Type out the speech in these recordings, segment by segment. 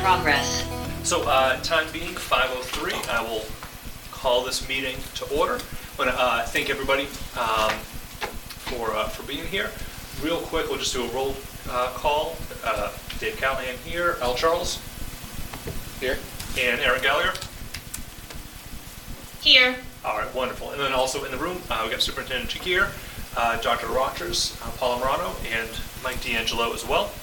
progress. So, time being 5:03, I will call this meeting to order. I want to thank everybody for being here. Real quick, we'll just do a roll call. Dave Callahan here, Al Charles here, and Aaron Gallagher Here. All right, wonderful. And then also in the room, we've got Superintendent Chakir, Dr. Rogers, Paula Morano, and Mike D'Angelo as well.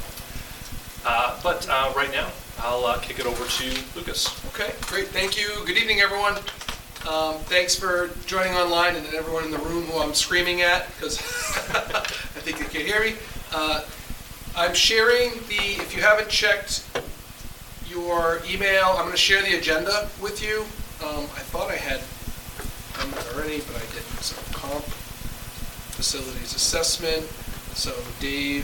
But right now, I'll kick it over to Lucas. Okay, great. Thank you. Good evening, everyone. Thanks for joining online and everyone in the room who I'm screaming at because I think they can hear me. I'm sharing if you haven't checked your email, I'm going to share the agenda with you. I thought I had done that already, but I didn't. So comp, facilities assessment, so Dave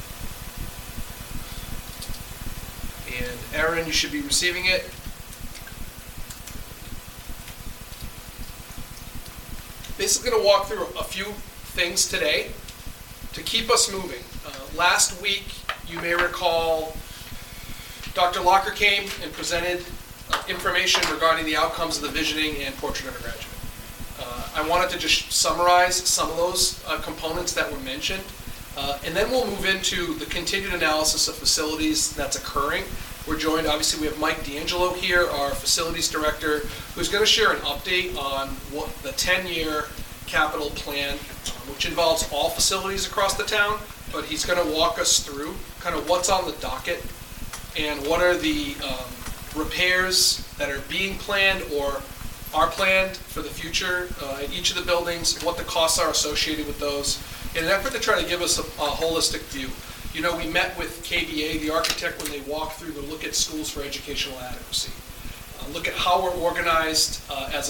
and Aaron, you should be receiving it. Basically going to walk through a few things today to keep us moving. Last week, you may recall, Dr. Locker came and presented information regarding the outcomes of the visioning and portrait undergraduate. I wanted to just summarize some of those components that were mentioned, and then we'll move into the continued analysis of facilities that's occurring. We're joined, obviously, we have Mike D'Angelo here, our facilities director, who's going to share an update on what the 10-year capital plan, which involves all facilities across the town, but he's going to walk us through kind of what's on the docket and what are the repairs that are being planned or are planned for the future at each of the buildings, what the costs are associated with those, in an effort to try to give us a holistic view. You know, we met with KBA, the architect, when they walked through to look at schools for educational adequacy. Look at how we're organized as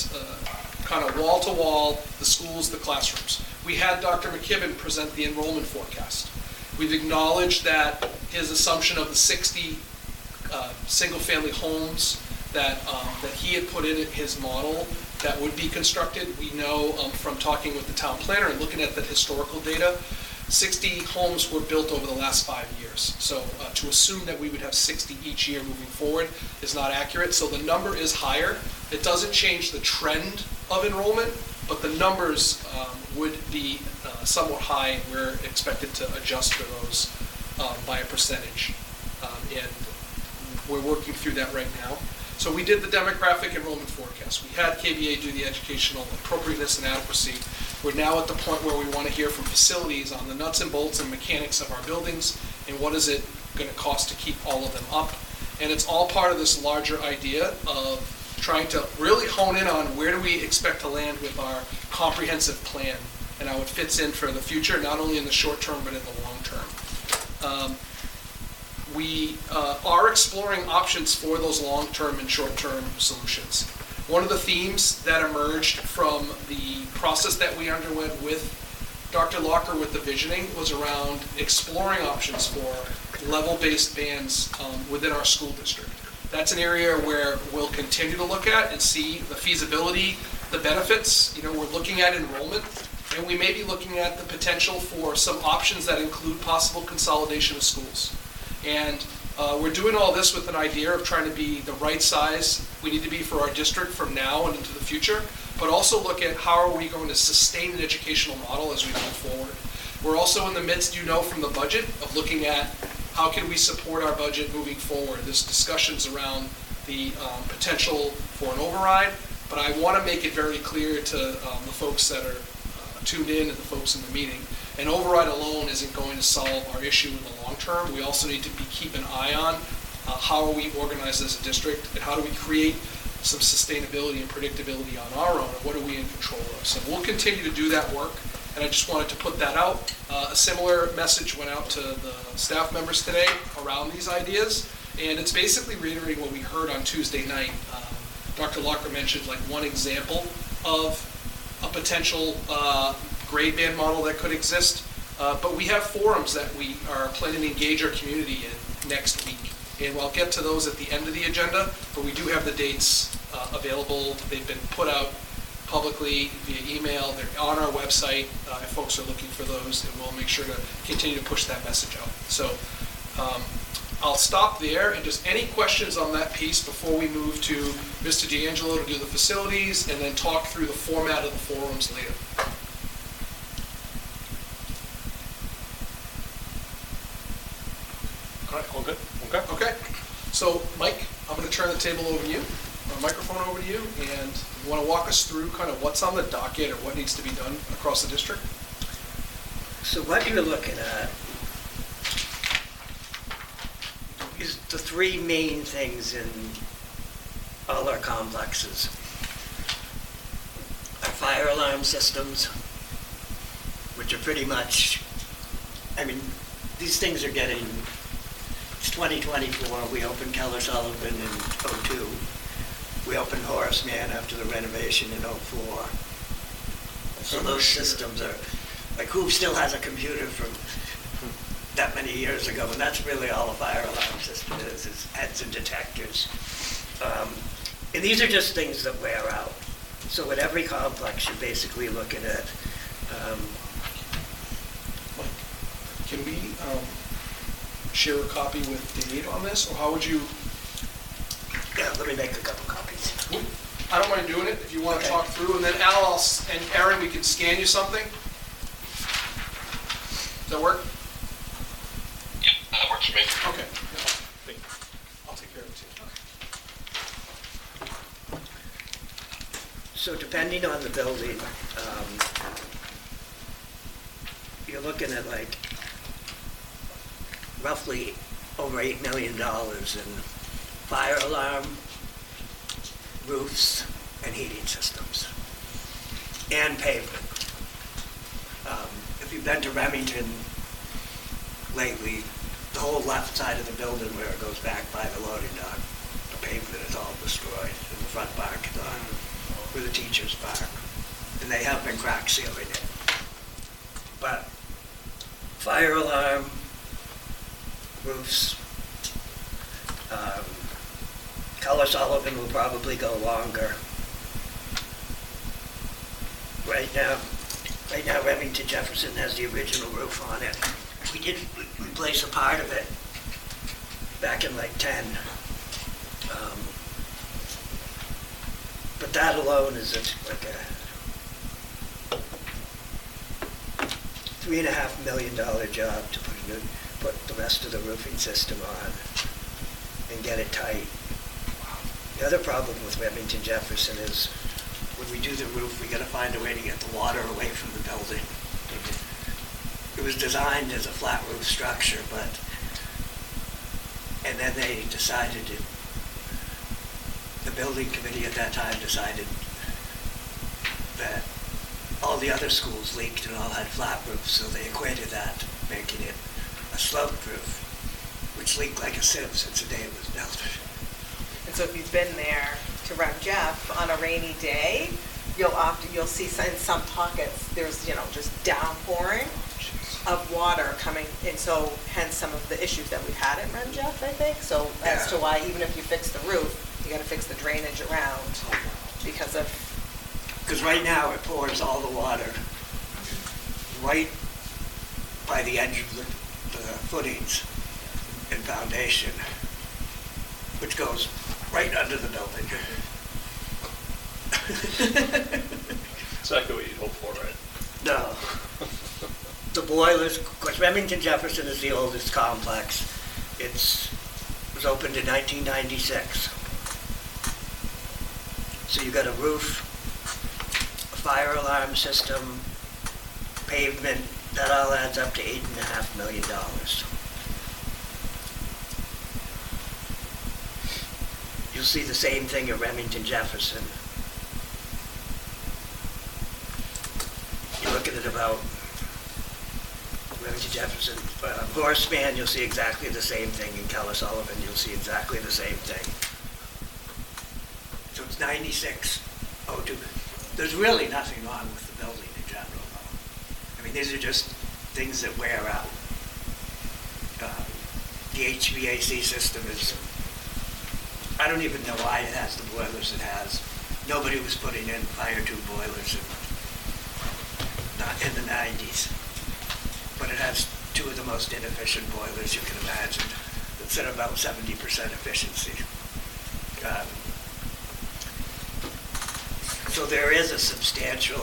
kind of wall-to-wall, the schools, the classrooms. We had Dr. McKibben present the enrollment forecast. We've acknowledged that his assumption of the 60 single-family homes that he had put in his model that would be constructed. We know from talking with the town planner and looking at the historical data, 60 homes were built over the last 5 years. So to assume that we would have 60 each year moving forward is not accurate. So the number is higher. It doesn't change the trend of enrollment, but the numbers would be somewhat high, and we're expected to adjust for those by a percentage. And we're working through that right now. So we did the demographic enrollment forecast. We had KBA do the educational appropriateness and adequacy. We're now at the point where we want to hear from facilities on the nuts and bolts and mechanics of our buildings and what is it going to cost to keep all of them up. And it's all part of this larger idea of trying to really hone in on where do we expect to land with our comprehensive plan and how it fits in for the future, not only in the short term but in the long term. We are exploring options for those long-term and short-term solutions. One of the themes that emerged from the process that we underwent with Dr. Locker with the visioning was around exploring options for level-based bands within our school district. That's an area where we'll continue to look at and see the feasibility, the benefits. You know, we're looking at enrollment, and we may be looking at the potential for some options that include possible consolidation of schools. And we're doing all this with an idea of trying to be the right size we need to be for our district from now and into the future, but also look at how are we going to sustain an educational model as we move forward. We're also in the midst, you know, from the budget of looking at how can we support our budget moving forward. There's discussions around the potential for an override, but I want to make it very clear to the folks that are tuned in and the folks in the meeting. An override alone isn't going to solve our issue in the long term. We also need to keep an eye on how are we organized as a district and how do we create some sustainability and predictability on our own and what are we in control of. So we'll continue to do that work, and I just wanted to put that out. A similar message went out to the staff members today around these ideas, and it's basically reiterating what we heard on Tuesday night. Dr. Locker mentioned like one example of a potential grade band model that could exist, but we have forums that we are planning to engage our community in next week, and I'll get to those at the end of the agenda, but we do have the dates available. They've been put out publicly via email. They're on our website if folks are looking for those, and we'll make sure to continue to push that message out. So I'll stop there, and just any questions on that piece before we move to Mr. D'Angelo to do the facilities, and then talk through the format of the forums later. All right, all good? Okay. Okay, so Mike, I'm going to turn the table over to you, or microphone over to you, and you want to walk us through kind of what's on the docket or what needs to be done across the district? So what you're looking at is the three main things in all our complexes. Our fire alarm systems, which are pretty much, I mean, these things are getting, it's 2024, we opened Keller Sullivan in '02. We opened Horace Mann after the renovation in '04. So those systems are, like, who still has a computer from that many years ago? And that's really all a fire alarm system is heads and detectors. And these are just things that wear out. So at every complex, you're basically looking at, Can we share a copy with Dave on this, or how would you? yeah, let me make a couple copies. I don't mind doing it if you want to Okay. talk through, and then Al and Aaron, we can scan you something. Does that work? Yeah, that works for me. Okay. I'll take care of it too. So depending on the building, you're looking at like roughly over $8 million in fire alarm, roofs, and heating systems, and pavement. If you've been to Remington lately, the whole left side of the building where it goes back by the loading dock, the pavement is all destroyed in the front parking lot where the teachers park. And they have been crack sealing it. But fire alarm, roofs, Keller Sullivan will probably go longer. Right now Remington Jefferson has the original roof on it. We did replace a part of it back in like '10. But that alone is like a $3.5 million job to put the rest of the roofing system on and get it tight. The other problem with Remington Jefferson is when we do the roof, we gotta find a way to get the water away from the building. It was designed as a flat roof structure, and then they decided the building committee at that time decided that all the other schools leaked and all had flat roofs, so they equated that, making it a sloped roof, which leaked like a sieve since the day it was built. And so if you've been there to Rev Jeff on a rainy day, you'll see in some pockets, there's, just downpouring of water coming, and so hence some of the issues that we've had at Rev Jeff, I think. So as to why even if you fix the roof, you gotta fix the drainage around because right now it pours all the water right by the edge of the footings and foundation, which goes right under the building. Exactly what you'd hope for, right? No. The boilers, of course, Remington Jefferson is the oldest complex. It was opened in 1996. So you got a roof, a fire alarm system, pavement, that all adds up to $8.5 million. You'll see the same thing at Remington Jefferson. You're looking at about Remington Jefferson, Horace Mann, you'll see exactly the same thing. In Keller Sullivan, you'll see exactly the same thing. So it's 96, '02. There's really nothing wrong with the building in general, though. I mean, these are just things that wear out. The HVAC system is, I don't even know why it has the boilers it has. Nobody was putting in fire tube boilers in the 90s. But it has two of the most inefficient boilers you can imagine. The It's at about 70% efficiency. Um, So there is a substantial,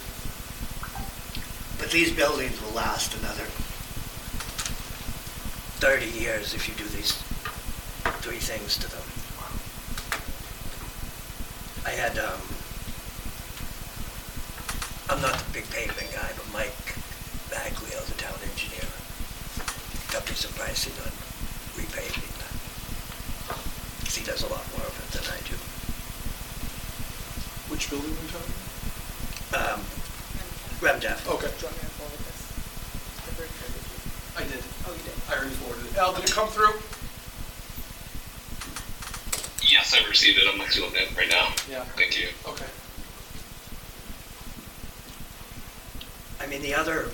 but these buildings will last another 30 years if you do these three things to them. I had, I'm not the big paving guy, but Mike Baglio, the town engineer, got me some pricing on repaving. Because he does a lot more of it than I do. Which building are you talking RemDef. about? Okay. Do you want me to forward this? The bridge, or did you? I did. Oh, you did? I already forwarded it. Al, did it come through? Yes, I've received it. I'm actually looking at it right now. Yeah. Thank you. Okay. I mean, the other,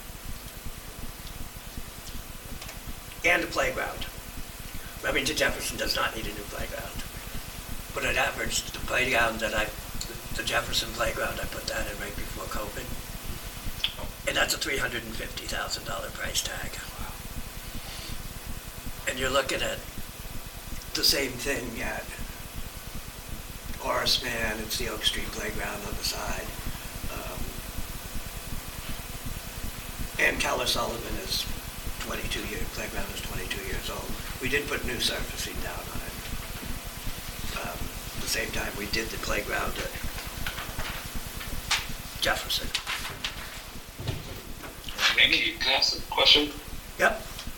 and a playground. Remington Jefferson does not need a new playground. But at average, the playground that the Jefferson playground, I put that in right before COVID. And that's a $350,000 price tag. And you're looking at the same thing at Horace Mann, it's the Oak Street playground on the side. And Keller Sullivan is 22 years, playground is 22 years old. We did put new surfacing down on it. At the same time, we did the playground at Jefferson. Thank you. Can I ask a question? Yep.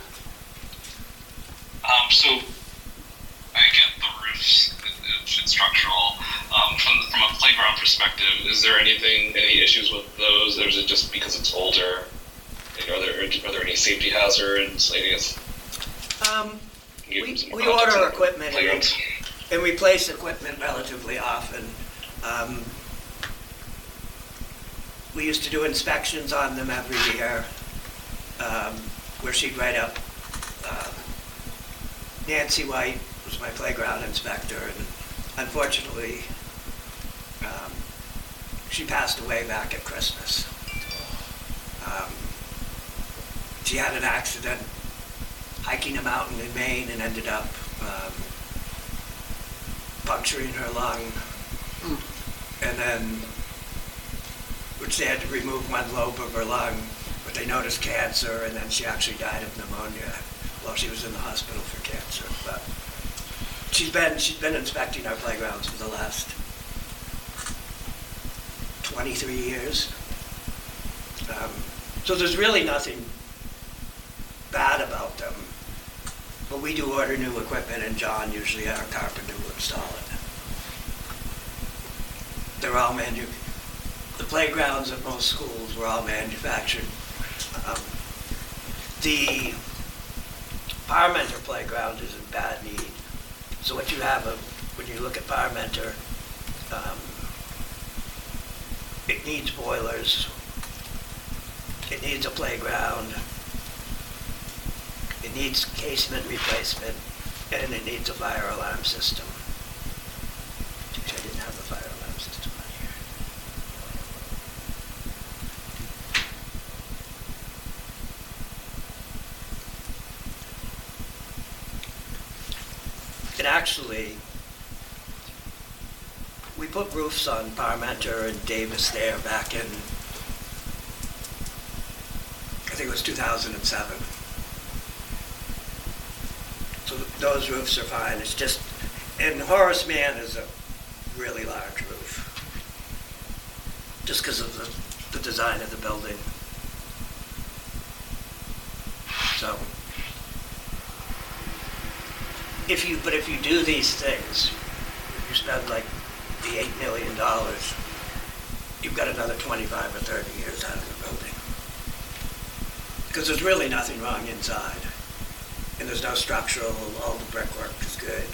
So I get the roofs and structural. From a playground perspective, is there any issues with those? Or is it just because it's older? Are there any safety hazards? I guess. We order equipment and replace equipment relatively often. We used to do inspections on them every year, where she'd write up. Nancy White was my playground inspector, and unfortunately, she passed away back at Christmas. She had an accident hiking a mountain in Maine and ended up puncturing her lung, and then, which they had to remove one lobe of her lung, but they noticed cancer, and then she actually died of pneumonia while she was in the hospital for cancer. But she's been inspecting our playgrounds for the last 23 years. So there's really nothing bad about them, but we do order new equipment, and John, usually our carpenter, will install it. They're all the playgrounds at most schools were all manufactured. The Parmenter playground is in bad need. So what you have, when you look at Parmenter, it needs boilers, it needs a playground, it needs casement replacement, and it needs a fire alarm system. Which I didn't have the fire alarm system on here. And actually, we put roofs on Parmenter and Davis there back in, I think it was 2007. So those roofs are fine. It's just, and Horace Mann is a really large roof, just because of the design of the building. So, if you do these things, you spend like the $8 million, you've got another 25 or 30 years out of the building. Because there's really nothing wrong inside. And there's no structural, all the brickwork is good.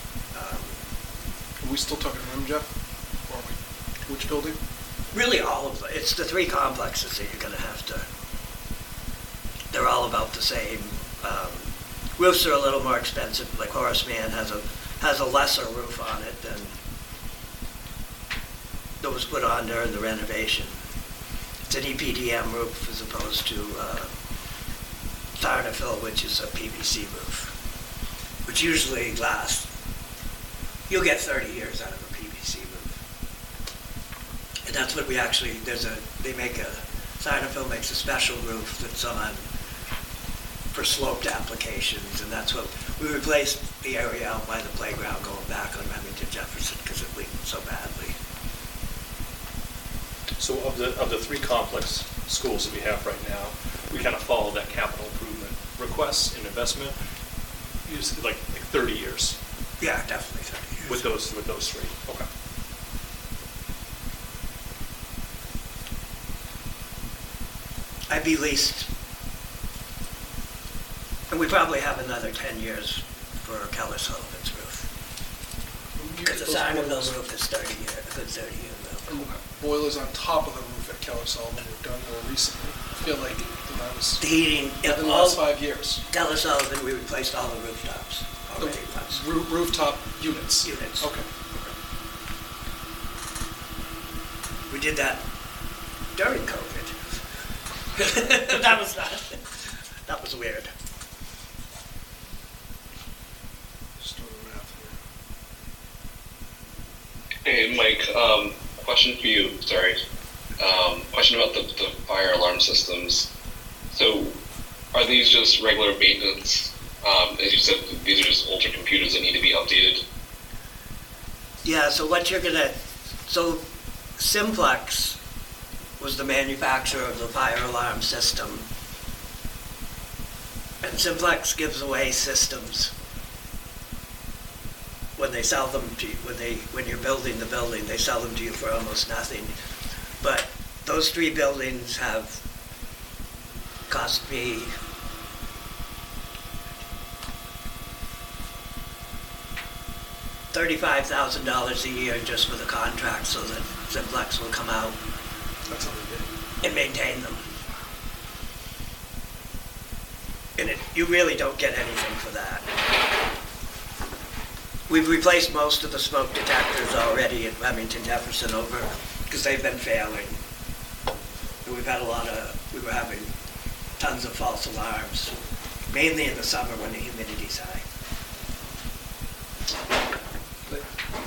Are we still talking RemJeff? Or are we, which building? Really all of them. It's the three complexes that you're gonna have to, they're all about the same. Roofs are a little more expensive, like Horace Mann has a lesser roof on it than that was put on during the renovation. It's an EPDM roof as opposed to Tharnafil, which is a PVC roof. which usually lasts, you'll get 30 years out of a PVC roof. And that's what we actually, Cyanafil makes a special roof that's on for sloped applications, and that's what, we replaced the area out by the playground going back on Remington Jefferson because it leaked so badly. So of the three complex schools that we have right now, we kind of follow that capital improvement requests and investment, usually like 30 years Yeah, definitely 30 years. with those three. Okay. I'd be least, and we probably have another 10 years for Keller Sullivan's roof. Because the Cyanafil roof is 30 years, a good 30 years And old. the boilers on top of the roof at Keller Sullivan were done more recently. I feel like that was The heating, within the last 5 years. Keller Sullivan, we replaced all the rooftops already once. Rooftop units. Units. Okay. We did that during COVID. That was weird. Just doing the math here. Hey, Mike, question for you, sorry. Question about the fire alarm systems. So are these just regular maintenance? As you said, these are just older computers that need to be updated. Yeah, so Simplex was the manufacturer of the fire alarm system. And Simplex gives away systems when they sell them to you, when you're building the building, they sell them to you for almost nothing. But those 3 buildings have cost me $35,000 a year just for the contract so that Simplex will come out That's how they did it. and maintain them. And you really don't get anything for that. We've replaced most of the smoke detectors already at Remington Jefferson over, because they've been failing. And we were having tons of false alarms, mainly in the summer when the humidity's high. But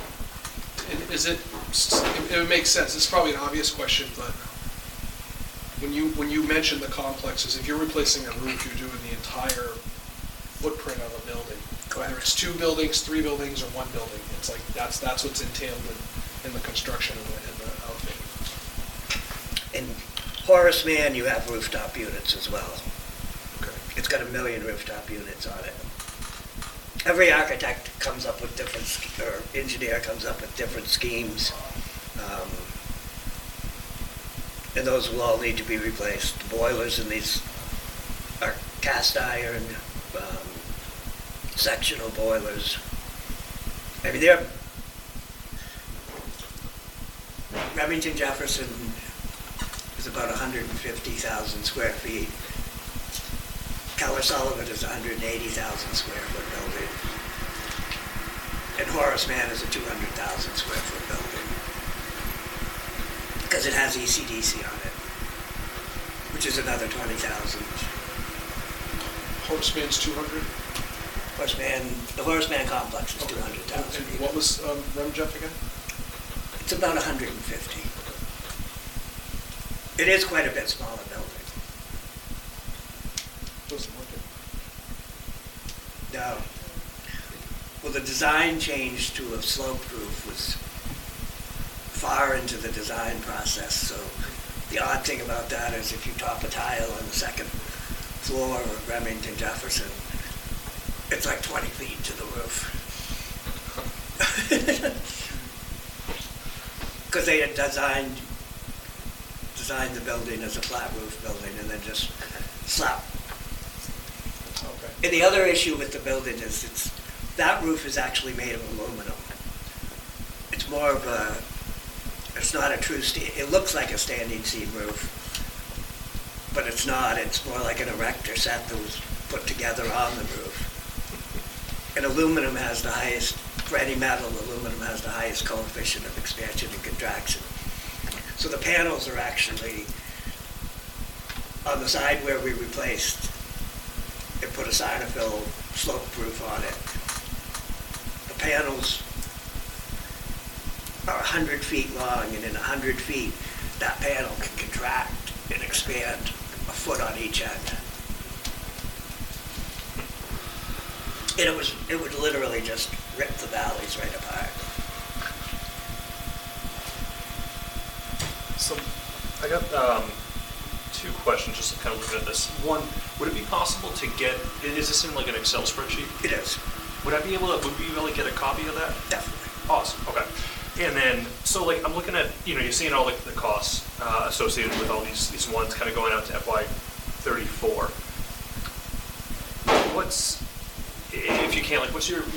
it makes sense, it's probably an obvious question, but when you mention the complexes, if you're replacing a roof, you're doing the entire footprint of a building. Whether it's 2 buildings, 3 buildings, or 1 building, it's like, that's what's entailed in the construction and the outfitting. In Horace Mann, you have rooftop units as well. Okay. It's got 1 million rooftop units on it. Every architect comes up with or engineer comes up with different schemes. And those will all need to be replaced. The boilers in these are cast iron, sectional boilers. I mean, Remington Jefferson is about 150,000 square feet. Keller Sullivan is 180,000 square foot building. And Horace Mann is a 200,000 square foot building. Because it has ECDC on it, which is another 20,000. Horace Mann's 200? The Horace Mann complex is Okay. 200,000. And what was Rem Jeff again? It's about 150. It is quite a bit smaller building. Doesn't look it. No. Well, the design change to a sloped roof was far into the design process, so the odd thing about that is if you top a tile on the 2nd floor of Remington Jefferson, it's like 20 feet to the roof. Because they had designed the building as a flat roof building and then just slap. Okay. And the other issue with the building is that roof is actually made of aluminum. It's more of it's not a true it looks like a standing seam roof, but it's not. It's more like an erector set that was put together on the roof. And aluminum has the highest, for any metal, aluminum has the highest coefficient of expansion and contraction. So the panels are actually, on the side where we replaced and put a Cyanafil sloped roof on it, panels are 100 feet long, and in 100 feet, that panel can contract and expand a foot on each end. And it would literally just rip the valleys right apart. So, I got two questions, just kind of looking at this. One, would it be possible to get, is this in like an Excel spreadsheet? It is, Would we be able to get a copy of that? definitely. Awesome, okay. And then, so like, I'm looking at, you're seeing all the costs associated with all these ones kind of going out to FY '34. If you can, like, what's your,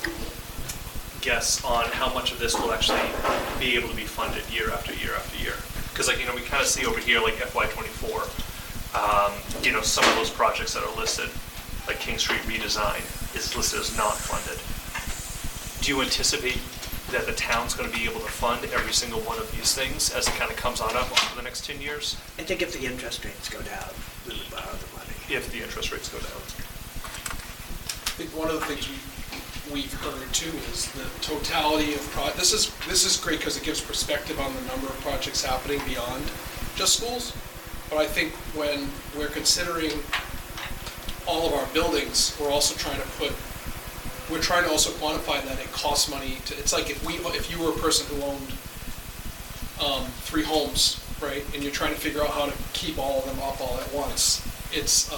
guess on how much of this will actually be able to be funded year after year after year? Because we kind of see over here, like FY '24, some of those projects that are listed, like King Street redesign, is listed as not funded. Do you anticipate that the town's going to be able to fund every single one of these things as it kind of comes on up over the next 10 years? I think if the interest rates go down, we would borrow the money. If the interest rates go down. I think one of the things we've heard too is the totality of this is great because it gives perspective on the number of projects happening beyond just schools. But I think when we're considering all of our buildings, we're also trying to also quantify that it costs money to, it's like if you were a person who owned 3 homes, right, and you're trying to figure out how to keep all of them up all at once, it's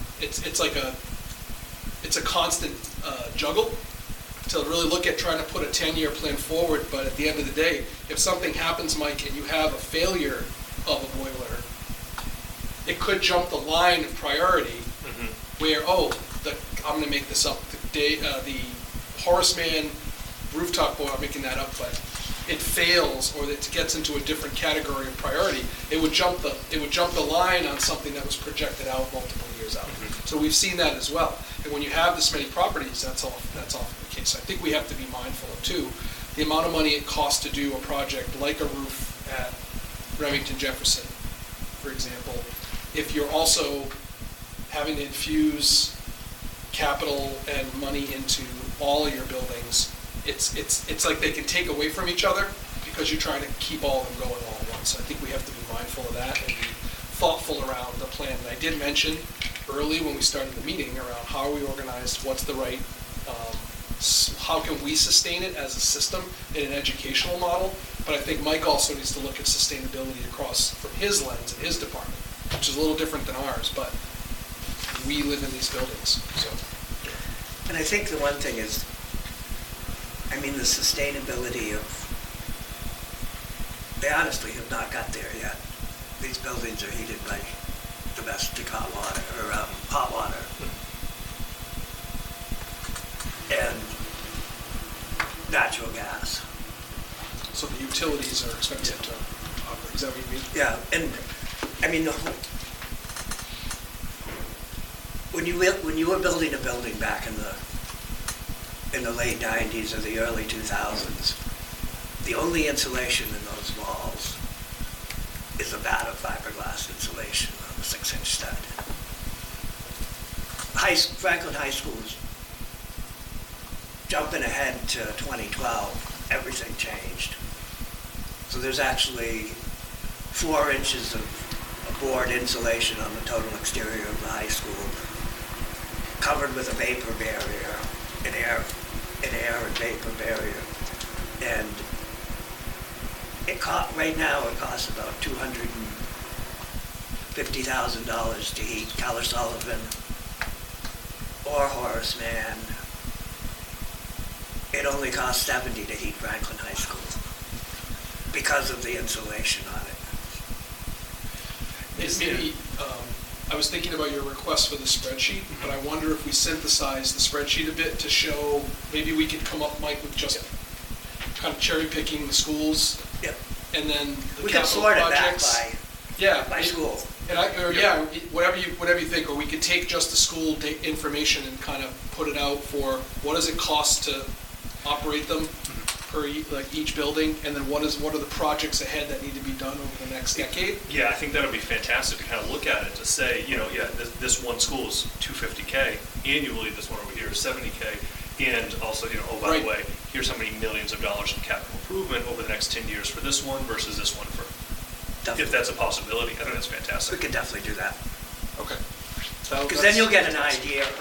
a constant juggle to really look at trying to put a 10-year plan forward. But at the end of the day, if something happens, Mike, and you have a failure of a boiler, it could jump the line of priority where, I'm going to make this up, the Horace Mann rooftop boiler, I'm making that up, but it fails or it gets into a different category of priority, it would jump the line on something that was projected out multiple years out. So we've seen that as well. And when you have this many properties, that's often the case. I think we have to be mindful of too, the amount of money it costs to do a project like a roof at Remington Jefferson, for example. If you're also having to infuse capital and money into all of your buildings, it's like they can take away from each other because you're trying to keep all of them going all at once. So I think we have to be mindful of that and be thoughtful around the plan. And I did mention early when we started the meeting around how are we organized, what's the right, how can we sustain it as a system in an educational model. But I think Mike also needs to look at sustainability across from his lens in his department, which is a little different than ours, but we live in these buildings, so. And I think the one thing is, the sustainability of, they honestly have not got there yet. These buildings are heated by domestic hot water, or hot water. And natural gas. So the utilities are expensive to operate, is that what you mean? Yeah, and, when you were building a building back in the late 90s or the early 2000s, the only insulation in those walls is a vat of fiberglass insulation on a 6-inch stud. Franklin High School is jumping ahead to 2012, everything changed. So there's actually 4 inches of board insulation on the total exterior of the high school, covered with a vapor barrier, an air and vapor barrier. And right now it costs about $250,000 to heat Keller Sullivan or Horace Mann. It only costs $70 to heat Franklin High School because of the insulation on it. I was thinking about your request for the spreadsheet, but I wonder if we synthesize the spreadsheet a bit to show, maybe we could come up, Mike, with just kind of cherry picking the schools. Yep. And then the We can capital sort it back projects. By school. And whatever you think, or we could take just the school information and kind of put it out for what does it cost to operate them per each building, and then what are the projects ahead that need to be done over the next decade? Yeah, I think that would be fantastic to kind of look at it to say, this one school is $250K, annually this one over here is $70K, And also, oh, by the Right. way, here's how many millions of dollars in capital improvement over the next 10 years for this one versus this one for, if Definitely. that's a possibility, I think that's We fantastic. could definitely do that. Okay. Because then you'll get an idea of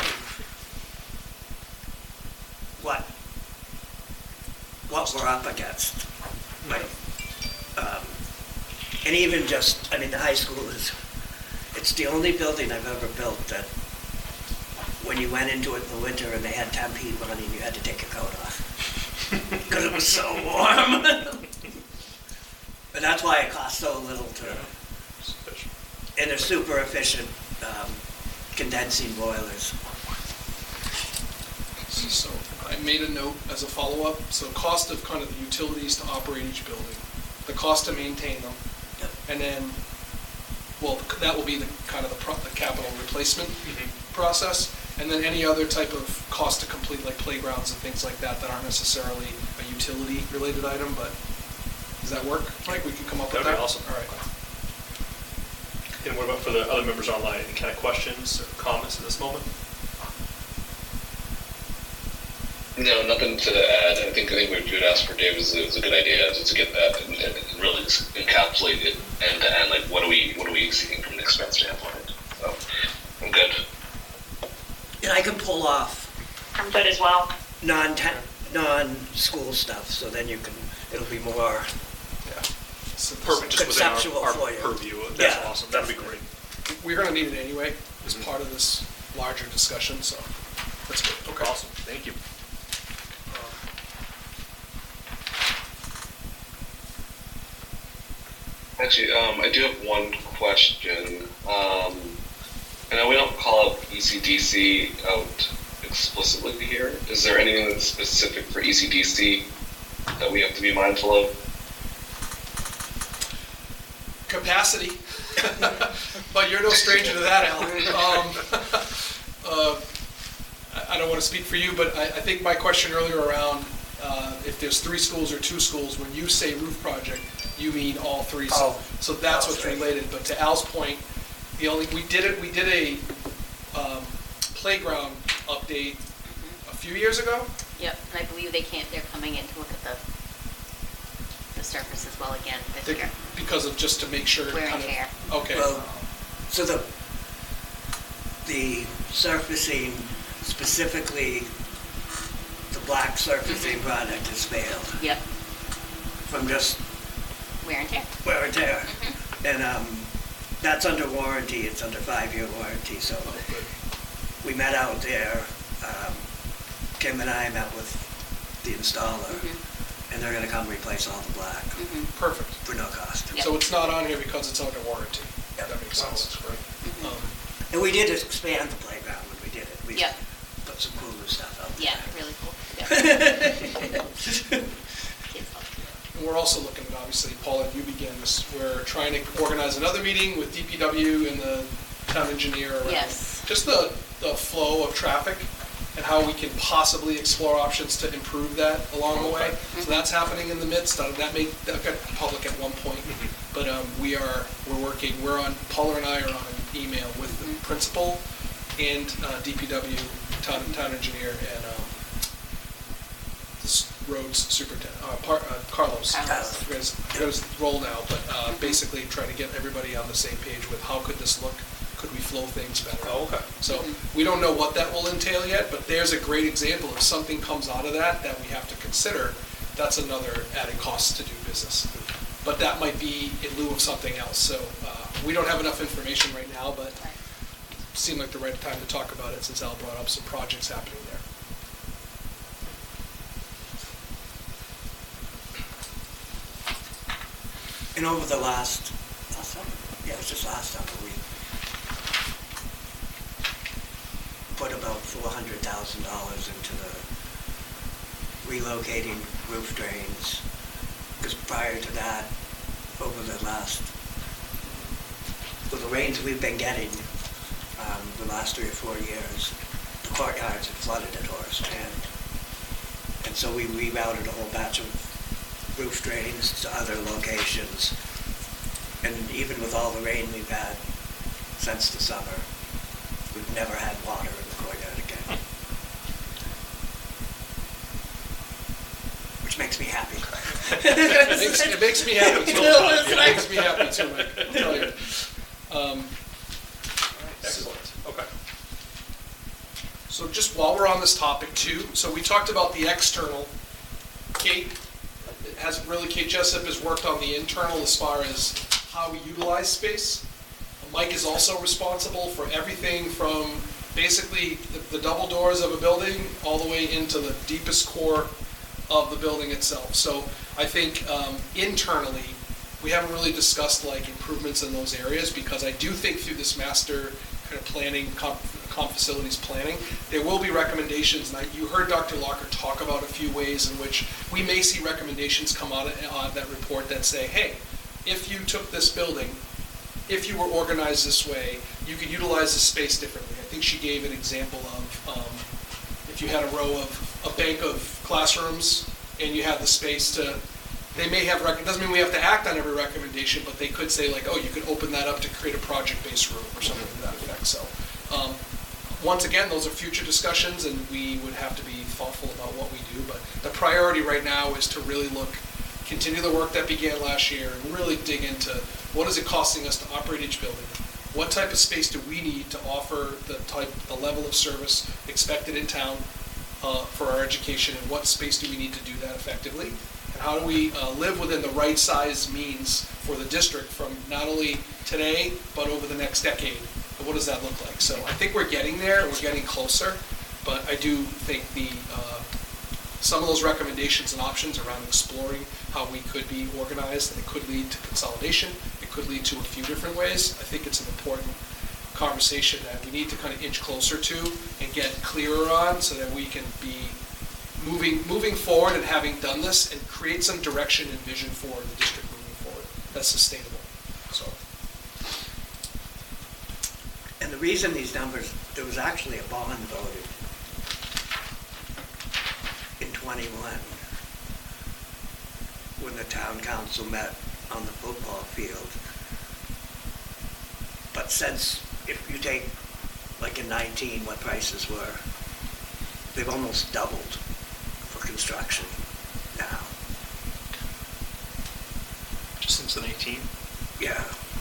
what we're up against. Like, and even just, the high school it's the only building I've ever built that when you went into it in the winter and they had temp heat running, you had to take your coat off. Because it was so warm. But that's why it costs so little to, and they're super efficient condensing boilers. So I made a note as a follow-up, so cost of kind of the utilities to operate each building, the cost to maintain them, Yep. and then, well, that will be the kind of the capital replacement process, and then any other type of cost to complete, like playgrounds and things like that, that aren't necessarily a utility-related item, but does that work, Mike? We can come up with that? That'd be awesome. All right. And what about for the other members online? Any kind of questions or comments at this moment? No, nothing to add. I think what you would ask for, Dave, is a good idea to get that and really encapsulate it end to end. Like, what are we seeking from an expense standpoint? So, I'm good. And I can pull off I'm good as well. non-school stuff, so then it'll be more, So Perfect, just within Conceptual our for you. purview. That's Yeah, awesome. That'd be great. we're gonna need it anyway, as part of this larger discussion, so that's good. Okay. Awesome. Thank you. Actually, I do have one question. I know we don't call out ECDC out explicitly here. Is there anything that's specific for ECDC that we have to be mindful of? Capacity, but you're no stranger to that, Alan. I don't want to speak for you, but I think my question earlier around if there's 3 schools or 2 schools, when you say roof project, you mean all 3. Oh, So that's what's okay. related. But to Al's point, we did a playground update a few years ago. Yep, and I believe they're coming in to look at the surface as well again this year. Because of, just to make sure. Wear and kind of- tear. Okay. well, so the surfacing, specifically the black surfacing product has failed Yep, from just wear and tear. wear and tear. And that's under warranty, it's under 5-year warranty, so Oh, good. we met out there, Kim and I met with the installer, and they're gonna come replace all the black Perfect. for no cost. Yep. So it's not on here because it's under warranty. Yep. That makes sense. And we did expand the playground when we did it. We Yep. put some cool new stuff out there. Yeah, really cool. Yep. Kids love it. And we're also looking at, obviously, Paula, you began this, we're trying to organize another meeting with DPW and the town engineer around Yes. just the flow of traffic and how we can possibly explore options to improve that along the way. So that's happening in the midst of, that got public at one point. But we're working, Paula and I are on an email with the principal and DPW, town engineer, and this roads superintendent, Carlos. Carlos. You guys roll now, but basically trying to get everybody on the same page with how could this look? Could we flow things better? Oh, okay. So we don't know what that will entail yet, but there's a great example. If something comes out of that we have to consider, that's another added cost to do business. But that might be in lieu of something else. So we don't have enough information right now, but Right. it seemed like the right time to talk about it since Al brought up some projects happening there. And over the last summer, yeah, it was just last summer, we put about $400,000 into the relocating roof drains. Because prior to that, over the rains we've been getting, the last 3 or 4 years, the courtyards had flooded at Horace Strand. And so we rerouted a whole batch of roof drains to other locations. And even with all the rain we've had since the summer, we've never had water in the courtyard again. which makes me happy. It makes me happy too. It makes me happy too, Mike, I'll tell you. Excellent, okay. So just while we're on this topic too, so we talked about the external. Kate Kate Jessup has worked on the internal as far as how we utilize space. Mike is also responsible for everything from basically the double doors of a building all the way into the deepest core of the building itself. So I think internally, we haven't really discussed like improvements in those areas, because I do think through this master kind of planning, comp facilities planning, there will be recommendations. And you heard Dr. Locker talk about a few ways in which we may see recommendations come out of that report that say, hey, if you took this building, if you were organized this way, you could utilize the space differently. I think she gave an example of if you had a row of a bank of classrooms and you had the space to, they may have, doesn't mean we have to act on every recommendation, but they could say like, oh, you could open that up to create a project-based room or something to that effect. So once again, those are future discussions and we would have to be thoughtful about what we do. But the priority right now is to really continue the work that began last year and really dig into what is it costing us to operate each building? What type of space do we need to offer the level of service expected in town for our education, and what space do we need to do that effectively? And how do we live within the right size means for the district from not only today, but over the next decade? And what does that look like? So I think we're getting there, we're getting closer, but I do think some of those recommendations and options around exploring how we could be organized, and it could lead to consolidation, it could lead to a few different ways. I think it's an important conversation that we need to kind of inch closer to and get clearer on, so that we can be moving forward and having done this and create some direction and vision for the district moving forward that's sustainable. So. And the reason these numbers, there was actually a bond voted in 21 when the town council met on the football field. But since, if you take, like in 19, what prices were, they've almost doubled for construction now. Just since the 19? Yeah.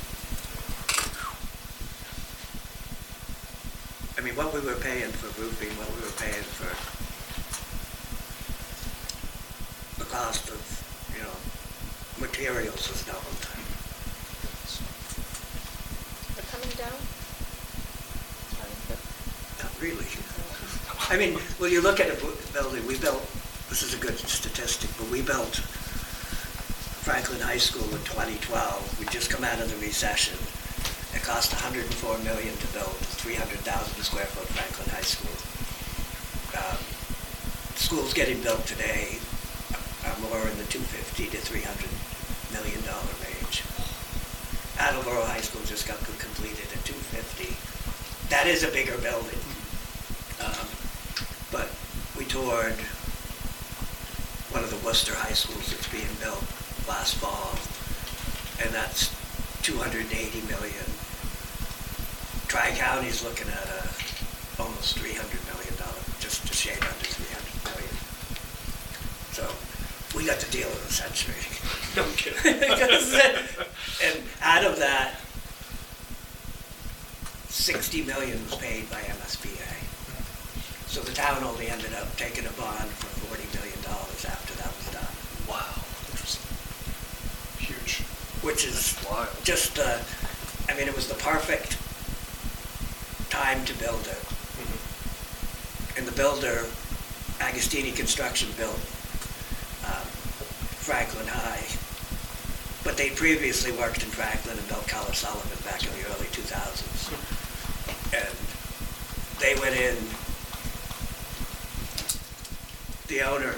I mean, what we were paying for roofing, what we were paying for the cost of, materials was doubled. They're coming down? Not really. I mean, well, you look at a building, this is a good statistic, but we built Franklin High School in 2012. We'd just come out of the recession. It cost $104 million to build 300,000 square foot Franklin High School. Schools getting built today are more in the $250 to $300 million range. Attleboro High School just got completed at $250. That is a bigger building. But we toured one of the Worcester high schools that's being built last fall, and that's $280 million. Tri-County's looking at almost $300 million, just a shade under $300 million. So we got the deal of the century. No kidding. And out of that, $60 million was paid by MSBA. So the town only ended up taking a bond for $40 million after that was done. Wow, interesting. Huge. Which is wild. just, it was the perfect time to build it. Mm-hmm. And the builder, Agostini Construction, built Franklin High. But they previously worked in Franklin and built Keller Sullivan back in the early 2000s. And they went in, the owner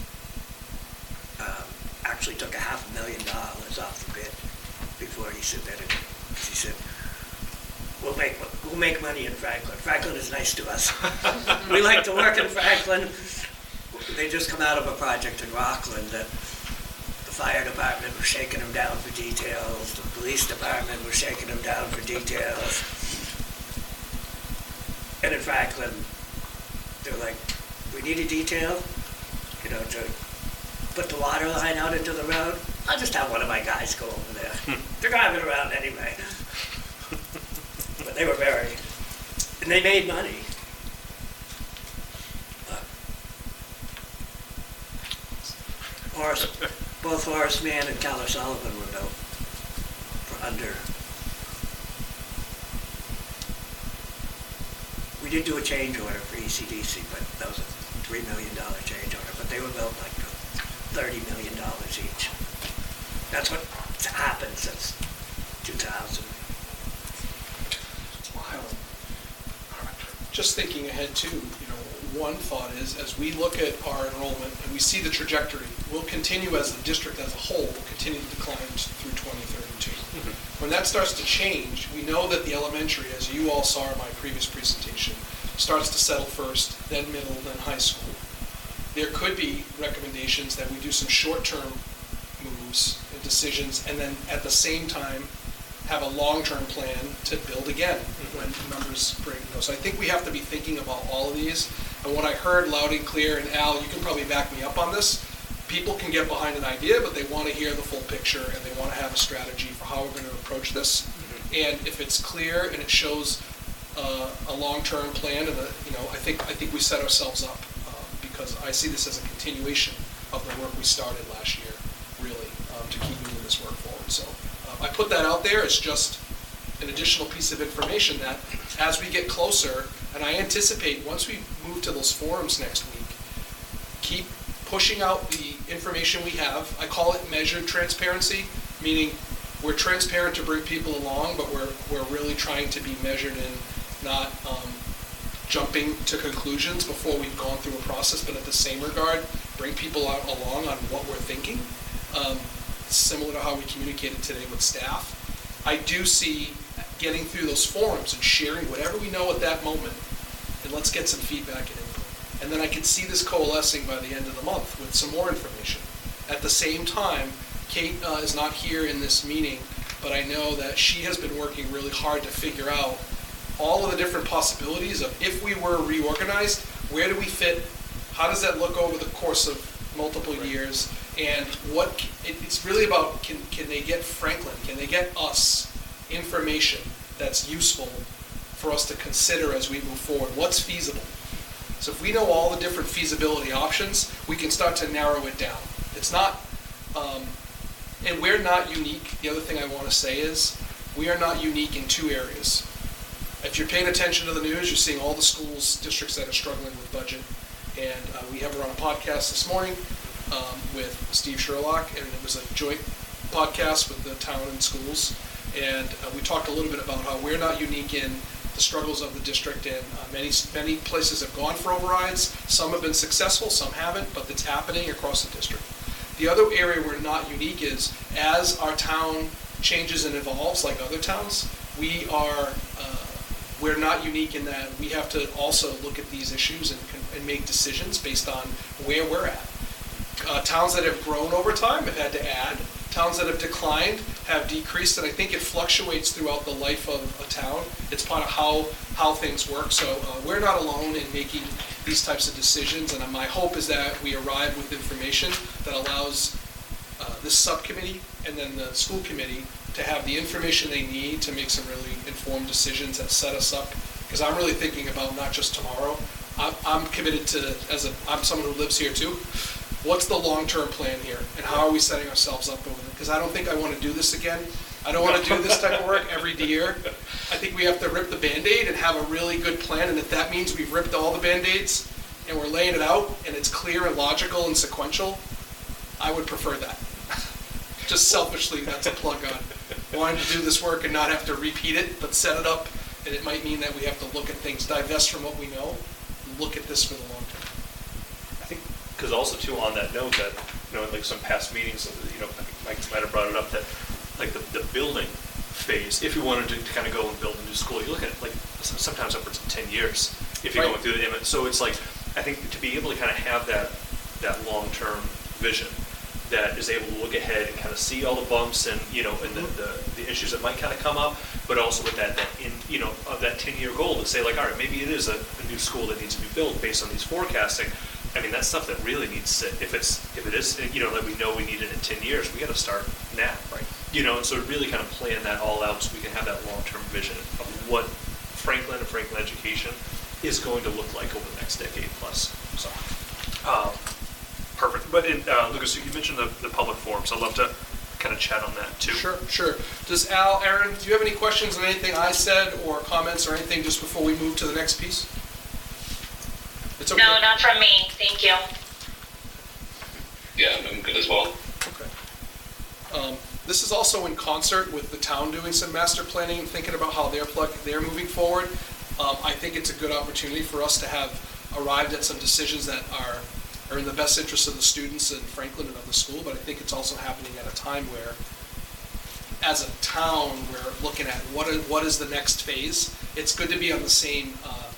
actually took $500,000 off the bid before he submitted it. He said, we'll make money in Franklin. Franklin is nice to us. We like to work in Franklin. They just come out of a project in Rockland that the fire department was shaking them down for details. The police department was shaking them down for details. And in Franklin, they're like, we need a detail, but put the water line out into the road, I'll just have one of my guys go over there. They're driving around anyway. But they were and they made money. Both Horace Mann and Keller Sullivan were built for under. We did do a change order for ECDC, but that was a $3 million change order, but they were built like $30 million each. That's what happened since 2000. Just thinking ahead too, one thought is, as we look at our enrollment and we see the trajectory, we'll continue as the district as a whole, will continue to decline through 2032. When that starts to change, we know that the elementary, as you all saw in my previous presentation, starts to settle first, then middle, then high school. There could be recommendations that we do some short-term moves and decisions, and then at the same time, have a long-term plan to build again when numbers bring those. So I think we have to be thinking about all of these. And what I heard loud and clear, and Al, you can probably back me up on this, people can get behind an idea, but they want to hear the full picture and they want to have a strategy for how we're going to approach this. And if it's clear and it shows a long-term plan, and I think we set ourselves up because I see this as a continuation of the work we started last year, really, to keep moving this work forward. So I put that out there as just an additional piece of information that as we get closer, and I anticipate once we move to those forums next week, keep pushing out the information we have. I call it measured transparency, meaning we're transparent to bring people along, but we're really trying to be measured and not jumping to conclusions before we've gone through a process, but at the same regard, bring people along on what we're thinking. Similar to how we communicated today with staff. I do see getting through those forums and sharing whatever we know at that moment, and let's get some feedback and input. And then I can see this coalescing by the end of the month with some more information. At the same time, Kate is not here in this meeting, but I know that she has been working really hard to figure out all of the different possibilities of if we were reorganized, where do we fit, how does that look over the course of multiple years, and it's really about can they get Franklin, can they get us information that's useful for us to consider as we move forward, what's feasible. So if we know all the different feasibility options, we can start to narrow it down. It's not, and we're not unique. The other thing I want to say is we are not unique in two areas. If you're paying attention to the news, you're seeing all the schools, districts that are struggling with budget. And we have her on a podcast this morning with Steve Sherlock, and it was a joint podcast with the town and schools. And we talked a little bit about how we're not unique in the struggles of the district, and many places have gone for overrides. Some have been successful, some haven't, but it's happening across the district. The other area we're not unique is as our town changes and evolves like other towns, we're not unique in that we have to also look at these issues and make decisions based on where we're at. Towns that have grown over time have had to add. Towns that have declined have decreased, and I think it fluctuates throughout the life of a town. It's part of how things work. So we're not alone in making these types of decisions, and my hope is that we arrive with information that allows this subcommittee and then the school committee to have the information they need to make some really informed decisions that set us up. Because I'm really thinking about not just tomorrow. I'm committed to, I'm someone who lives here too, what's the long-term plan here? And how are we setting ourselves up over there? Because I don't think I want to do this again. I don't want to do this type of work every year. I think we have to rip the Band-Aid and have a really good plan. And if that means we've ripped all the Band-Aids and we're laying it out and it's clear and logical and sequential, I would prefer that. Just selfishly, that's a plug on wanting to do this work and not have to repeat it, but set it up. And it might mean that we have to look at things, divest from what we know, and look at this for the long term. I think, because also too on that note that, in like some past meetings, I think Mike might have brought it up that like the building phase, if you wanted to kind of go and build a new school, you look at like sometimes upwards of 10 years if you're Right. going through the image. So it's like, I think to be able to kind of have that long-term vision that is able to look ahead and kind of see all the bumps and, and the issues that might kind of come up, but also with that 10-year goal to say like, all right, maybe it is a new school that needs to be built based on these forecasting, I mean, that's stuff that really needs to, if it is, that we know we need it in 10 years, we gotta start now. Right. And so really kind of plan that all out so we can have that long-term vision of what Franklin and Franklin education is going to look like over the next decade plus. So, perfect. But Lucas, you mentioned the public forums. I'd love to kind of chat on that too. Sure. Does Aaron, do you have any questions on anything I said or comments or anything just before we move to the next piece? It's okay. No, not from me. Thank you. Yeah, I'm good as well. Okay. This is also in concert with the town doing some master planning and thinking about how they're moving forward. I think it's a good opportunity for us to have arrived at some decisions that are in the best interest of the students in Franklin and of the school, but I think it's also happening at a time where, as a town, we're looking at what is the next phase. It's good to be on the same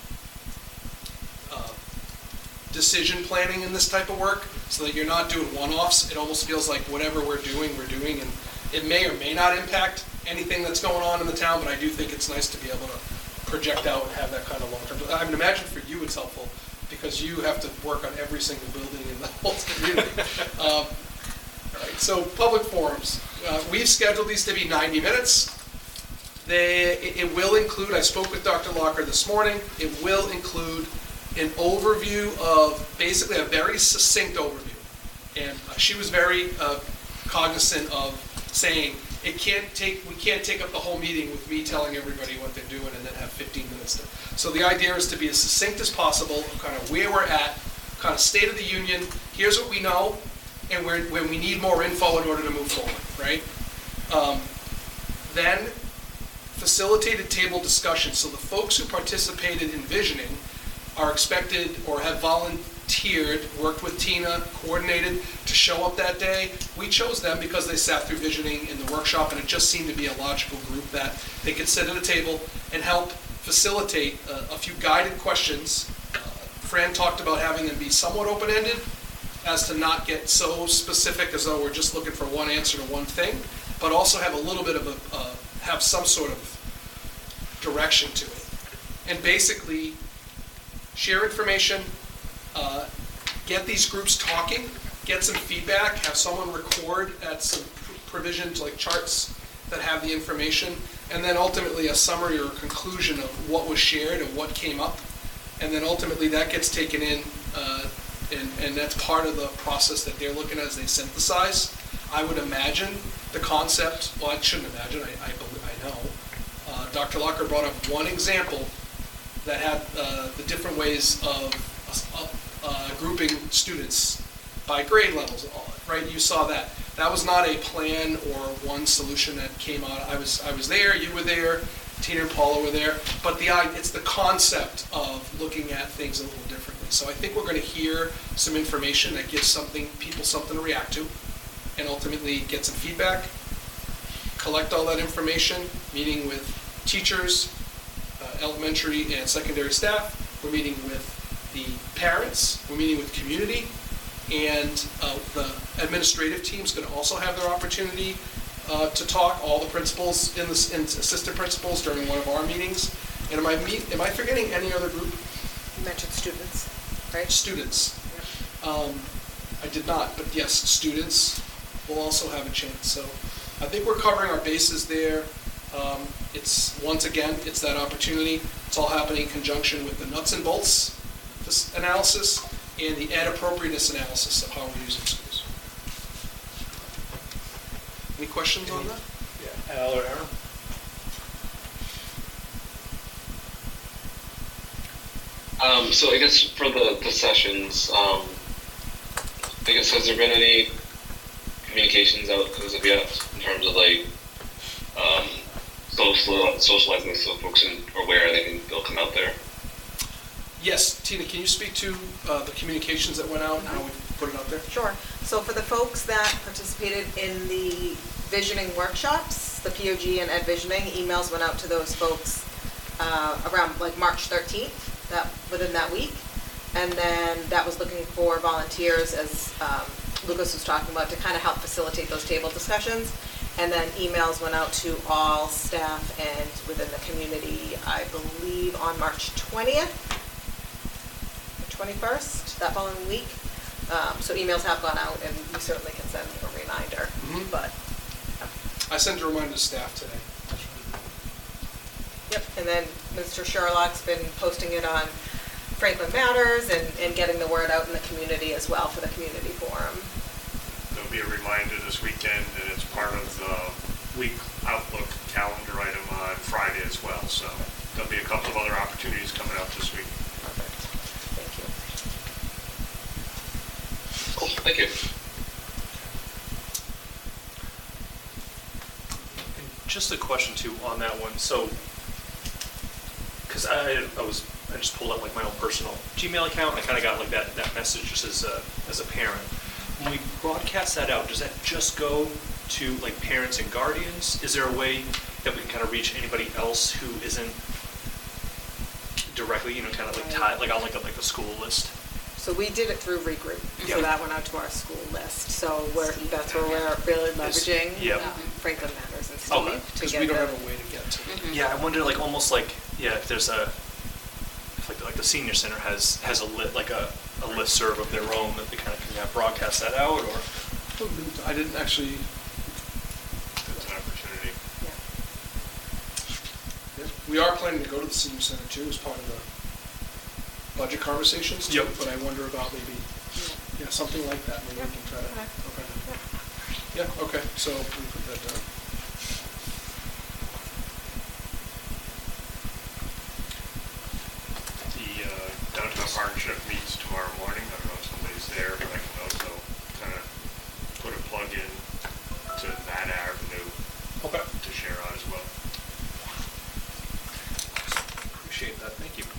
decision planning in this type of work, so that you're not doing one-offs. It almost feels like whatever we're doing, and it may or may not impact anything that's going on in the town, but I do think it's nice to be able to project out and have that kind of long-term. I mean, imagine for you it's helpful, because you have to work on every single building in the whole community. All right, so public forums. We've scheduled these to be 90 minutes. It will include, I spoke with Dr. Locker this morning, it will include an overview of, basically a very succinct overview. And she was very cognizant of saying, we can't take up the whole meeting with me telling everybody what they're doing and then have 15 minutes to. So the idea is to be as succinct as possible, of kind of where we're at, kind of state of the union, here's what we know, and where we need more info in order to move forward, right? Then facilitated table discussion. So the folks who participated in visioning are expected or have volunteered, worked with Tina, coordinated to show up that day. We chose them because they sat through visioning in the workshop, and it just seemed to be a logical group that they could sit at a table and help facilitate a few guided questions. Fran talked about having them be somewhat open-ended as to not get so specific as though we're just looking for one answer to one thing, but also have a little bit of have some sort of direction to it. And basically, share information, get these groups talking, get some feedback, have someone record at some provisions like charts that have the information, and then ultimately a summary or a conclusion of what was shared and what came up. And then ultimately that gets taken in, and that's part of the process that they're looking at as they synthesize. I would imagine the concept, well, I shouldn't imagine, I know. Dr. Locker brought up one example that had the different ways of grouping students by grade levels, right? You saw that. That was not a plan or one solution that came out. I was there, you were there, Tina and Paula were there, but it's the concept of looking at things a little differently. So I think we're going to hear some information that gives people something to react to, and ultimately get some feedback, collect all that information, meeting with teachers, elementary and secondary staff. We're meeting with the parents, we're meeting with community, and the administrative team's going to also have their opportunity to talk, all the principals and assistant principals during one of our meetings. And am I forgetting any other group? You mentioned students, right? Students. I did not, but yes, students will also have a chance. So I think we're covering our bases there. Once again, it's that opportunity. It's all happening in conjunction with the nuts and bolts analysis and the ed appropriateness analysis of how we're using schools. Any questions on that? Yeah, Al or Aaron? So I guess for the sessions, I guess has there been any communications out as of yet in terms of like socializing this so folks are aware they'll come out there? Yes, Tina, can you speak to the communications that went out and how we put it out there? Sure. So for the folks that participated in the visioning workshops, the POG and Ed Visioning, emails went out to those folks around like March 13th, within that week. And then that was looking for volunteers, as Lucas was talking about, to kind of help facilitate those table discussions. And then emails went out to all staff and within the community, I believe on March 20th. 21st, that following week. So emails have gone out, and you certainly can send a reminder, Mhm. but, I sent a reminder to staff today. yep. And then Mr. Sherlock's been posting it on Franklin Matters and getting the word out in the community as well for the community forum. There'll be a reminder this weekend, and it's part of the week outlook calendar item on Friday as well. So there'll be a couple of other opportunities coming up this week. Perfect. Thank you. Cool, thank you. And just a question too on that one. So, because I just pulled up like my own personal Gmail account. And I kind of got like that message just as a parent. When we broadcast that out, does that just go to like parents and guardians? Is there a way that we can kind of reach anybody else who isn't directly, kind of like tied, like on like a school list? So we did it through Regroup, Yeah. so that went out to our school list. So that's where we're really leveraging Yep. Franklin Matters and Okay. Steve to Because get we don't the. have a way to get to it. Yeah, I wonder like almost like, if there's if like the senior center has a listserv of their own that they kind of can broadcast that out, or? I didn't actually, It's an opportunity. we are planning to go to the senior center too as part of the budget conversations too. Yep. But I wonder about maybe, something like that, maybe we can try to. Okay. Okay. Yeah, okay, so we put that down. The downtown partnership meets tomorrow morning. I don't know if somebody's there, but I can also kind of put a plug in to that avenue Okay. to share out as well. Appreciate that, thank you.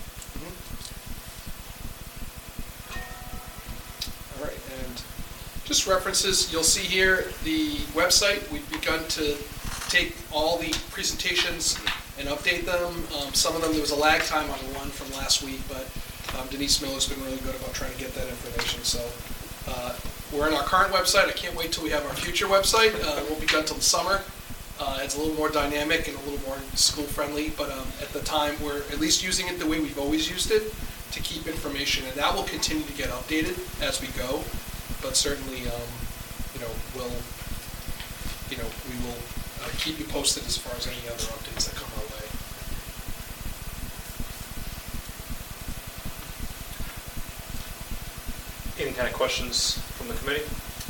All right, and just references, you'll see here, the website, we've begun to take all the presentations and update them. Some of them, there was a lag time on the one from last week, but Denise Miller's been really good about trying to get that information. So we're on our current website. I can't wait till we have our future website. It won't be done till the summer. It's a little more dynamic and a little more school-friendly, but at the time, we're at least using it the way we've always used it, to keep information, and that will continue to get updated as we go. But certainly, we will keep you posted as far as any other updates that come our way. Any kind of questions from the committee?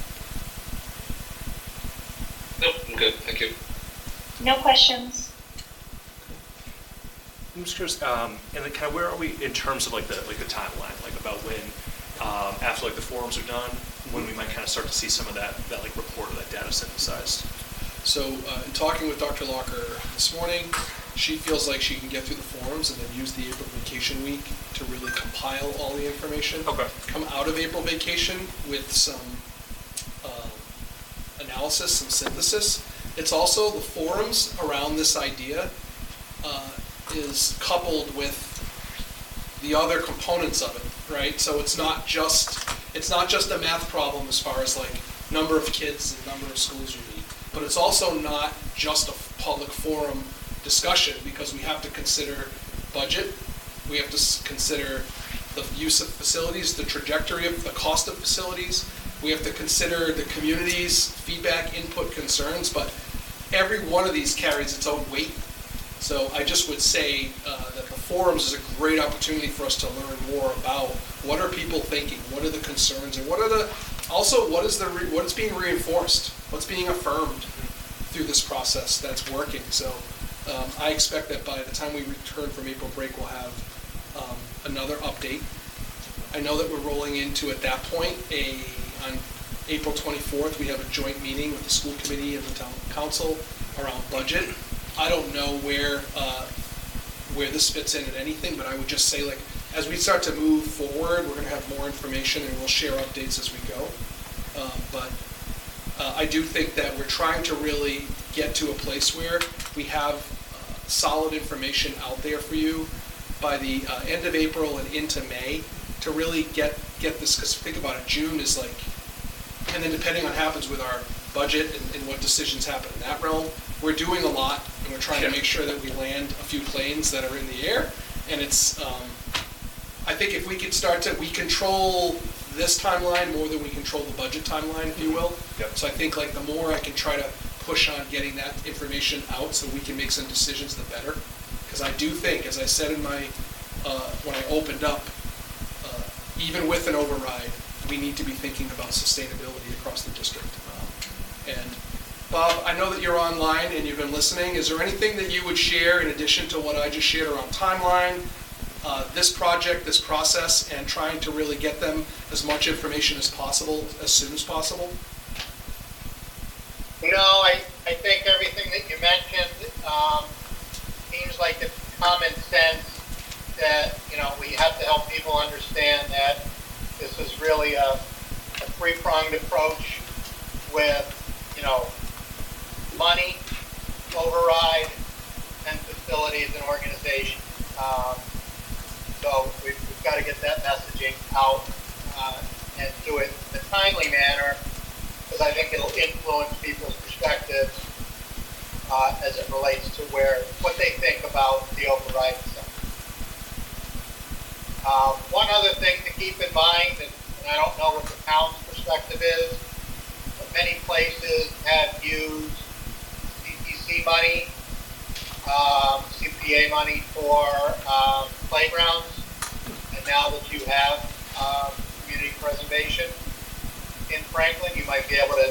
Nope, I'm good, thank you. No questions. I'm just curious, and then kind of where are we in terms of like the timeline, like about when, after like the forums are done, when we might kind of start to see some of that like report or that data synthesized? So in talking with Dr. Locker this morning, she feels like she can get through the forums and then use the April vacation week to really compile all the information. Okay. Come out of April vacation with some analysis, some synthesis. It's also the forums around this idea is coupled with the other components of it, right? So it's not just a math problem as far as like number of kids and number of schools you need, but it's also not just a public forum discussion, because we have to consider budget, we have to consider the use of facilities, the trajectory of the cost of facilities, we have to consider the community's feedback, input, concerns, but every one of these carries its own weight. So I just would say that the forums is a great opportunity for us to learn more about what are people thinking, what are the concerns, and what is being reinforced, what's being affirmed through this process that's working. So I expect that by the time we return from April break, we'll have another update. I know that we're rolling into, at that point, on April 24th, we have a joint meeting with the school committee and the town council around budget. I don't know where this fits in at anything, but I would just say, like, as we start to move forward, we're going to have more information and we'll share updates as we go. But I do think that we're trying to really get to a place where we have solid information out there for you by the end of April and into May to really get this, because think about it, June is like, and then depending on what happens with our budget and what decisions happen in that realm, we're doing a lot, and we're trying to make sure that we land a few planes that are in the air, and it's I think if we could we control this timeline more than we control the budget timeline, if you will. Yep. So I think like the more I can try to push on getting that information out so we can make some decisions, the better. Because I do think, as I said in my, when I opened up, even with an override, we need to be thinking about sustainability across the district. And Bob, I know that you're online and you've been listening. Is there anything that you would share in addition to what I just shared around timeline, this project, this process, and trying to really get them as much information as possible, as soon as possible? No, I think everything that you mentioned seems like it's common sense that, we have to help people understand that this is really a three-pronged approach with, money, override, and facilities and organization. So we've got to get that messaging out and do it in a timely manner, because I think it'll influence people's perspectives as it relates to what they think about the override itself. One other thing to keep in mind, and I don't know what the town's perspective is, but many places have used CPC money, CPA money for playgrounds, and now that you have community preservation in Franklin, you might be able to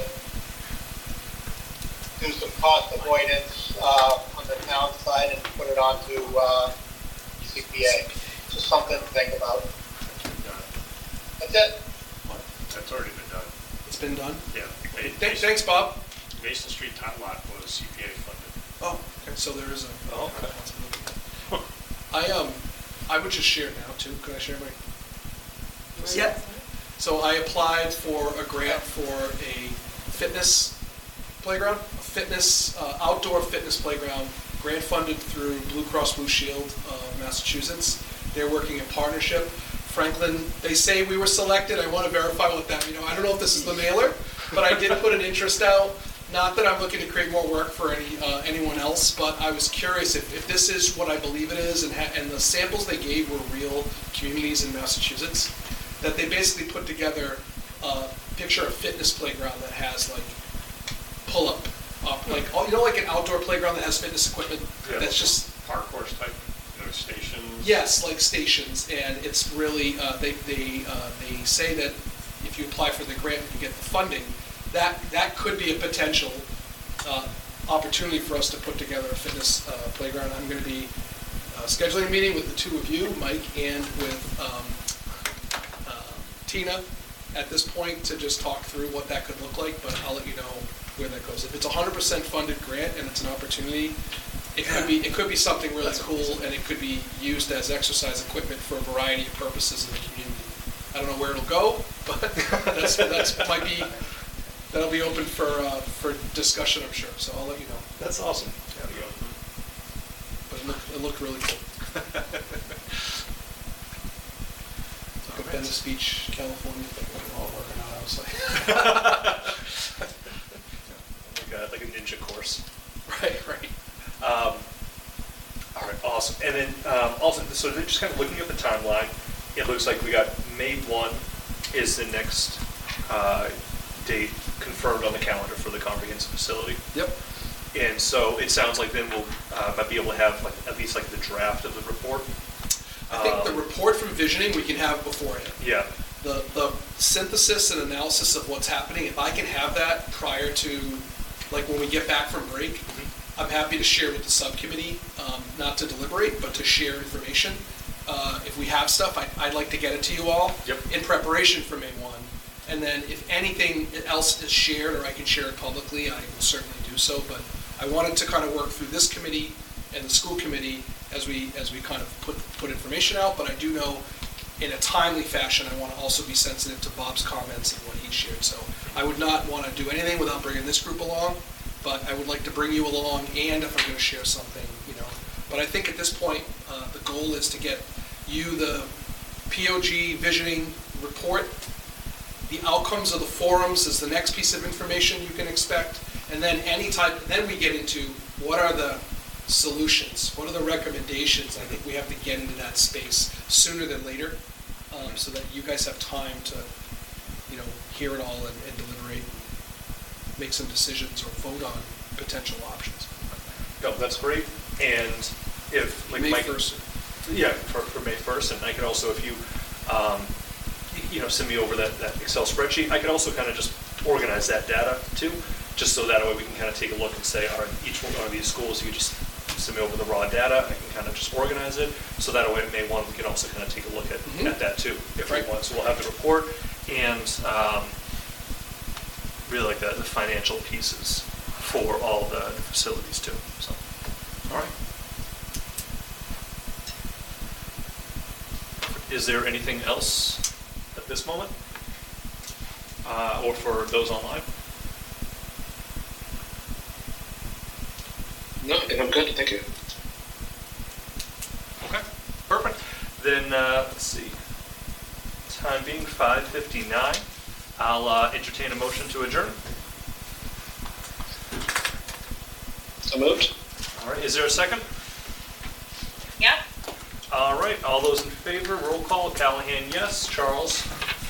do some cost avoidance on the town side and put it onto CPA. Just something to think about. That's it. That's already been done. It's been done? Yeah. Thanks, Bob. Mason Street tot lot was CPA funded. Oh, okay, so there is a Oh, okay. possibility. I would just share now too. Could I share my? Yeah. So I applied for a grant for a fitness playground, outdoor fitness playground, grant funded through Blue Cross Blue Shield of Massachusetts. They're working in partnership. Franklin, they say we were selected. I want to verify what that, I don't know if this is the mailer, but I did put an interest out. Not that I'm looking to create more work for anyone else, but I was curious if this is what I believe it is, and the samples they gave were real communities in Massachusetts, that they basically put together a picture of fitness playground that has like pull-up, like an outdoor playground that has fitness equipment. Yeah, That's just parkour type, stations. yes, like stations, and it's really they say that if you apply for the grant and you get the funding, that could be a potential opportunity for us to put together a fitness playground. I'm going to be scheduling a meeting with the two of you, Mike, and with Tina at this point to just talk through what that could look like, but I'll let you know where that goes. If it's a 100% funded grant and it's an opportunity, it could be something really cool, and it could be used as exercise equipment for a variety of purposes in the community. I don't know where it'll go, but that'll be open for discussion, I'm sure. So I'll let you know. That's awesome. But it looked really cool. It's like a Venice Beach, California thing. We're all working out. I was like, Oh my God, like a ninja course. right. All right, awesome. And then also, so just kind of looking at the timeline, it looks like we got May 1 is the next date confirmed on the calendar for the comprehensive facility. Yep. And so it sounds like then we'll might be able to have like at least like the draft of the report. I think the report from visioning we can have beforehand. Yeah. The synthesis and analysis of what's happening, if I can have that prior to, like when we get back from break, I'm happy to share with the subcommittee, not to deliberate, but to share information. If we have stuff, I'd like to get it to you all in preparation for May 1. And then if anything else is shared or I can share it publicly, I will certainly do so. But I wanted to kind of work through this committee and the school committee as we kind of put information out. But I do know in a timely fashion, I want to also be sensitive to Bob's comments and what he shared. So I would not want to do anything without bringing this group along, but I would like to bring you along, and if I'm going to share something, But I think at this point, the goal is to get you the POG visioning report. The outcomes of the forums is the next piece of information you can expect, and then then we get into what are the solutions? What are the recommendations? I think we have to get into that space sooner than later, so that you guys have time to, hear it all and deliberate, and make some decisions or vote on potential options. No, that's great. And if, like May Mike... 1st. Yeah, for May 1st, and I can also, if you, send me over that Excel spreadsheet, I can also kind of just organize that data too, just so that way we can kind of take a look and say, all right, each one of these schools, you just send me over the raw data, I can kind of just organize it, so that way May 1, we can also kind of take a look at that too, if we want. So we'll have the report and really like the financial pieces for all the facilities too, so, all right. Is there anything else at this moment? Or for those online? No, I think I'm good. Thank you. Okay, perfect. Then, let's see. Time being 5:59. I'll entertain a motion to adjourn. So moved. All right, is there a second? Yep. All right, all those in favor, roll call. Callahan, yes. Charles?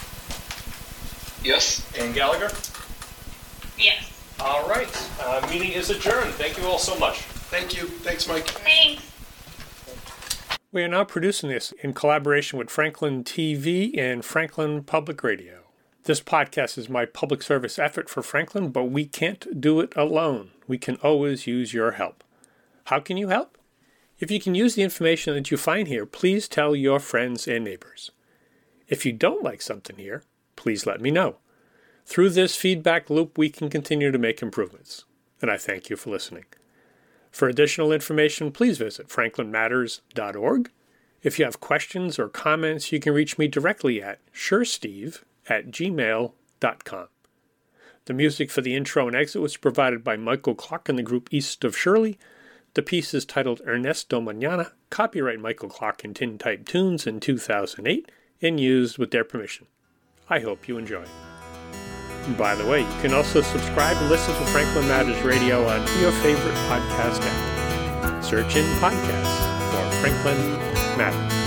Yes. And Gallagher? Yes. All right, meeting is adjourned. Thank you all so much. Thank you. Thanks, Mike. Thanks. We are now producing this in collaboration with Franklin TV and Franklin Public Radio. This podcast is my public service effort for Franklin, but we can't do it alone. We can always use your help. How can you help? If you can use the information that you find here, please tell your friends and neighbors. If you don't like something here, please let me know. Through this feedback loop, we can continue to make improvements. And I thank you for listening. For additional information, please visit franklinmatters.org. If you have questions or comments, you can reach me directly at suresteve@gmail.com. The music for the intro and exit was provided by Michael Clark and the group East of Shirley. The piece is titled Ernesto Mañana, copyright Michael Clark and Tintype Tunes in 2008, and used with their permission. I hope you enjoy. And by the way, you can also subscribe and listen to Franklin Matters Radio on your favorite podcast app. Search in podcasts for Franklin Matters.